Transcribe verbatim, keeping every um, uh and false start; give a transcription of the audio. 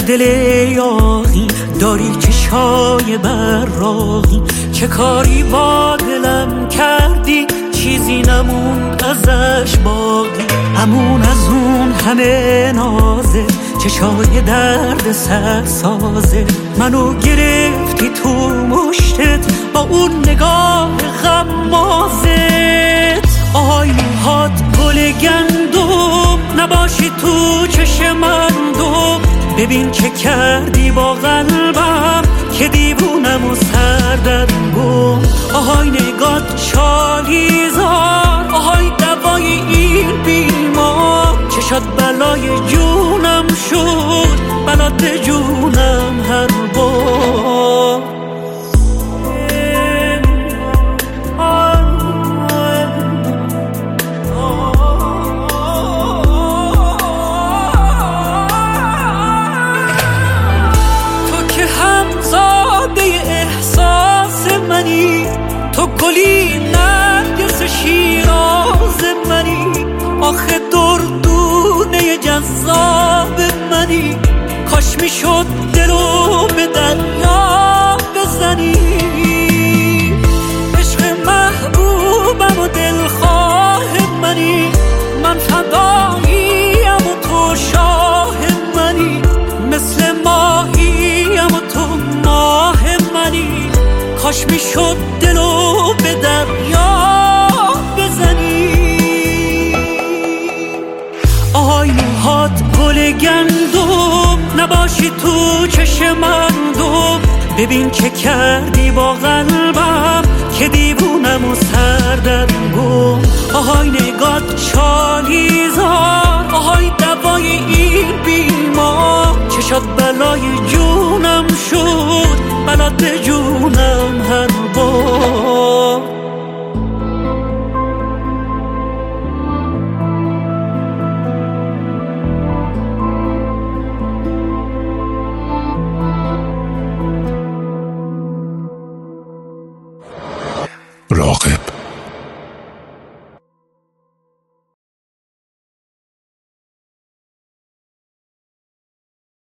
دل یاغی داری چشای براقی، چه کاری با دلم کردی چیزی نموند ازش باقی. همون از اون همه نازه، چشای درد سر سازه، منو گرفتی تو مشتت با اون نگاه غمازت. آهای موهات گل گندم نباشی تو چشم من دوم، ببین چه کردی با قلبم که دیوونم و سردرم گم. آهای نگات چالیزار، آهای دوای این بیمار، چشات بلای جونم شد بلات جونم هر بار. تو گلی نرگس شیراز منی، آخه دردونه جذاب منی. کاش میشد دلو به دریا بزنی، عشق محبوبم و دلخواه منی. من فداییم و تو شاه منی، مثل ماهیم و تو ماه منی. کاش میشد دلو به دریا بزنی. آهای موهات گل گندم نباشی تو چشم من دوم، ببین چه کردی با قلبم که دیوونم و سردرم گم. آهای نگات چالیزار، آهای دوای این بیمار، چشات بلای جونم شد بلات جونم هر بار. راغب